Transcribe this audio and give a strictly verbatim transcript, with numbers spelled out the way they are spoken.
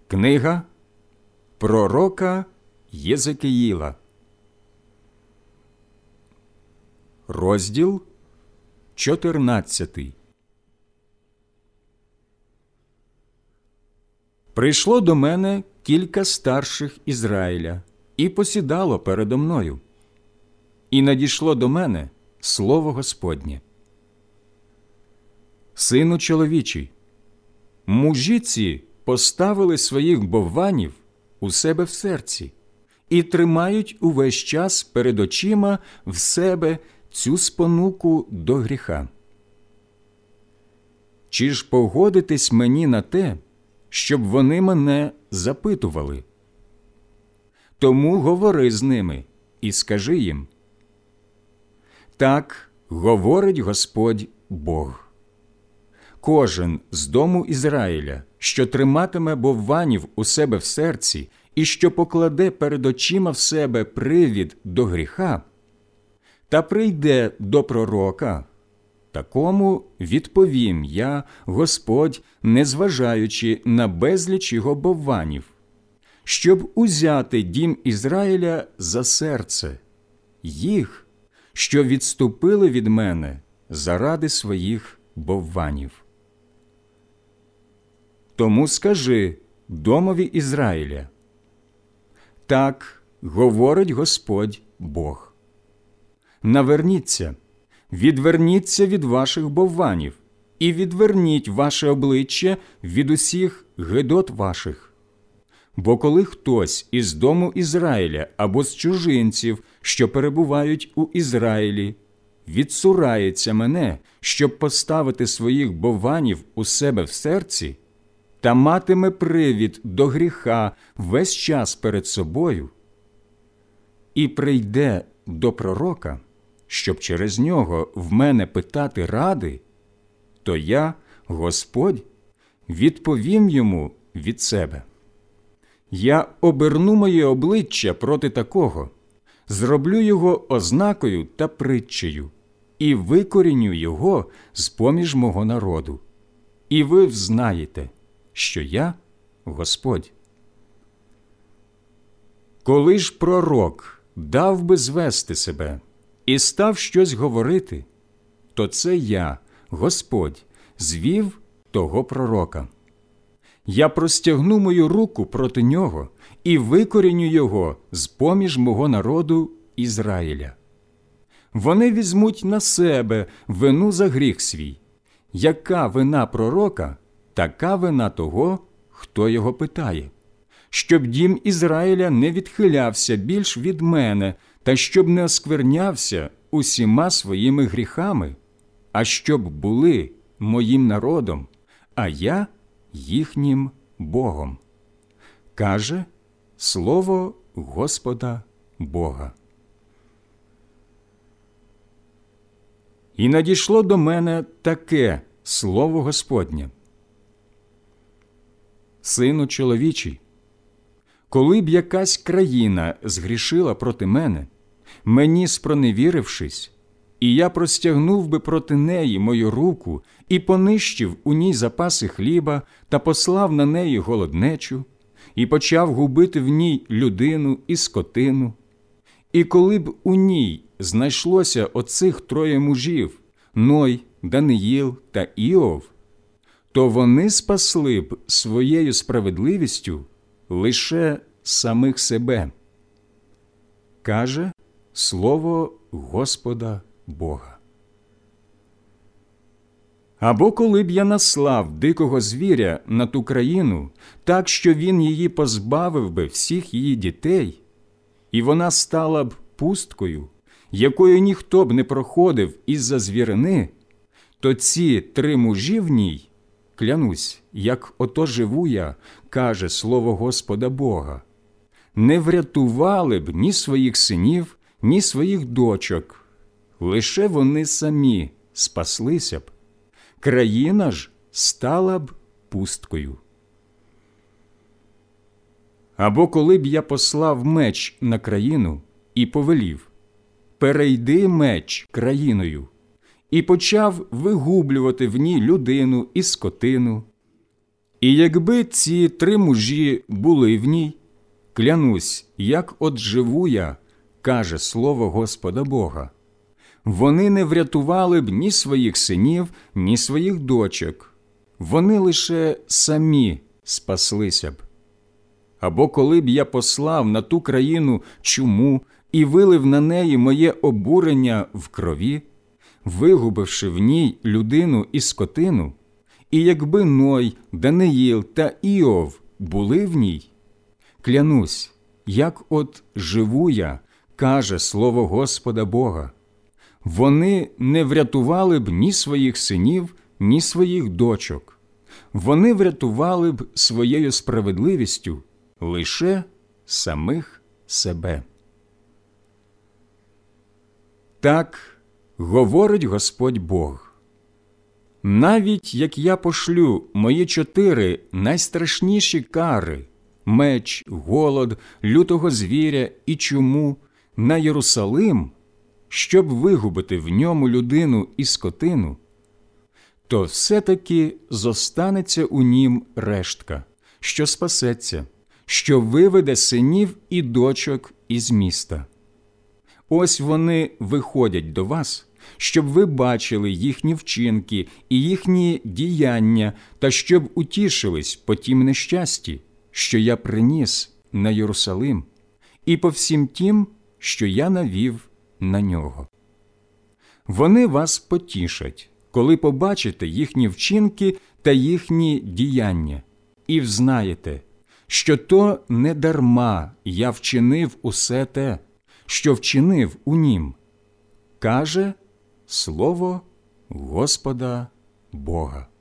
Книга пророка Єзекіїла, розділ чотирнадцятий. Прийшло до мене кілька старших Ізраїля і посідало передо мною. І надійшло до мене слово Господнє. Сину чоловічий, мужі ці поставили своїх бовванів у себе в серці і тримають увесь час перед очима в себе цю спонуку до гріха. Чи ж погодитесь мені на те, щоб вони мене запитували? Тому говори з ними і скажи їм: так говорить Господь Бог. Кожен з дому Ізраїля, що триматиме бовванів у себе в серці і що покладе перед очима в себе привід до гріха, та прийде до пророка, такому відповім я, Господь, незважаючи на безліч його бовванів, щоб узяти дім Ізраїля за серце, їх, що відступили від мене заради своїх бовванів. Тому скажи домові Ізраїля: так говорить Господь Бог. Наверніться, відверніться від ваших бовванів і відверніть ваше обличчя від усіх гидот ваших. Бо коли хтось із дому Ізраїля або з чужинців, що перебувають у Ізраїлі, відсурається мене, щоб поставити своїх бовванів у себе в серці, та матиме привід до гріха весь час перед собою, і прийде до пророка, щоб через нього в мене питати ради, то я, Господь, відповім йому від себе. Я оберну моє обличчя проти такого, зроблю його ознакою та притчею, і викоріню його з-поміж мого народу. І ви взнаєте, що я Господь. Коли ж пророк дав би звести себе і став щось говорити, то це я, Господь, звів того пророка. Я простягну мою руку проти нього і викоріню його з-поміж мого народу Ізраїля. Вони візьмуть на себе вину за гріх свій. Яка вина пророка, така вина того, хто його питає, щоб дім Ізраїля не відхилявся більш від мене, та щоб не осквернявся усіма своїми гріхами, а щоб були моїм народом, а я їхнім Богом. Каже слово Господа Бога. І надійшло до мене таке слово Господнє: Сину чоловічий, коли б якась країна згрішила проти мене, мені спроневірившись, і я простягнув би проти неї мою руку і понищив у ній запаси хліба та послав на неї голоднечу, і почав губити в ній людину і скотину, і коли б у ній знайшлося оцих троє мужів – Ной, Даниїл та Іов, то вони спасли б своєю справедливістю лише самих себе. Каже слово Господа Бога. Або коли б я наслав дикого звіря на ту країну, так, що він її позбавив би всіх її дітей, і вона стала б пусткою, якою ніхто б не проходив із-за звірини, то ці три мужі в ній, клянусь, як ото живу я, каже слово Господа Бога, не врятували б ні своїх синів, ні своїх дочок, лише вони самі спаслися б, країна ж стала б пусткою. Або коли б я послав меч на країну і повелів: перейди меч країною, і почав вигублювати в ній людину і скотину, І якби ці три мужі були в ній, клянусь, як от живу я, каже слово Господа Бога, вони не врятували б ні своїх синів, ні своїх дочок, вони лише самі спаслися б. Або коли б я послав на ту країну чуму і вилив на неї моє обурення в крові, вигубивши в ній людину і скотину, і якби Ной, Даниїл та Іов були в ній, клянусь, як от живу я, каже слово Господа Бога, вони не врятували б ні своїх синів, ні своїх дочок, вони врятували б своєю справедливістю лише самих себе. Так говорить Господь Бог. Навіть як я пошлю мої чотири найстрашніші кари – меч, голод, лютого звіря і чуму – на Єрусалим, щоб вигубити в ньому людину і скотину, то все-таки зостанеться у нім рештка, що спасеться, що виведе синів і дочок із міста. Ось вони виходять до вас, щоб ви бачили їхні вчинки і їхні діяння, та щоб утішились по тім нещасті, що я приніс на Єрусалим, і по всім тім, що я навів на нього. Вони вас потішать, коли побачите їхні вчинки та їхні діяння, і взнаєте, що то не дарма я вчинив усе те, що вчинив у нім, каже слово Господа Бога.